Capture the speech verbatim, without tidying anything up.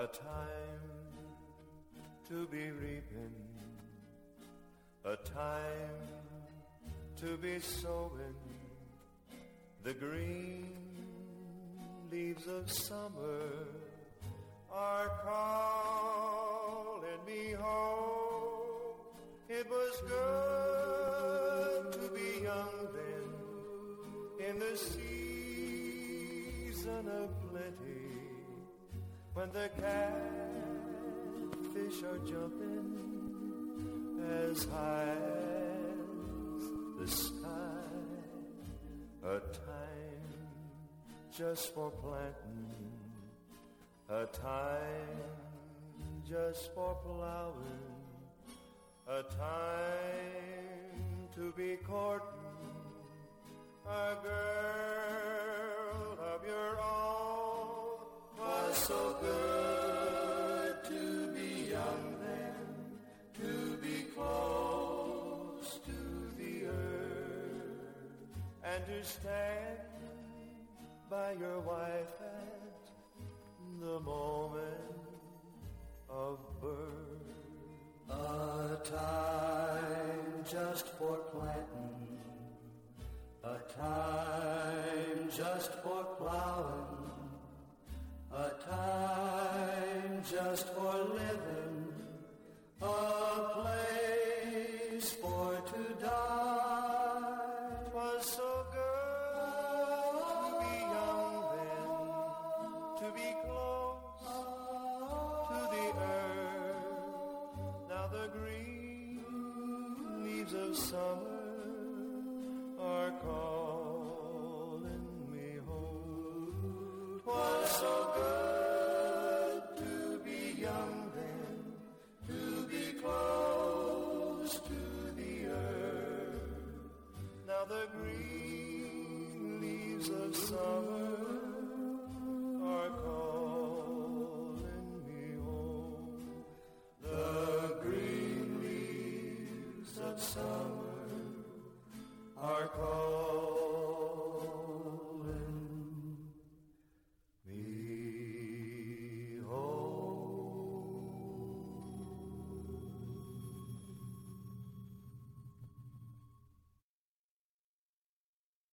A time to be reaping, a time to be sowing the green leaves of summer are calling me home. It was good to be young then, in the season of plenty, when the catfish are jumping as high as the sky. A time just for planting, a time just for plowing, a time to be courting a girl of your own. 'Twas so good to be young then, to be close to the earth, and to stand by your wife at the moment of birth. A time just for planting, a time just for plowing, a time just for living, a place for to die. 'Twas so good to be young then, to be close to the earth. Now the green leaves of summer are calling me home. 'Twas so good to be young then, to be close to the earth. Now the green leaves of summer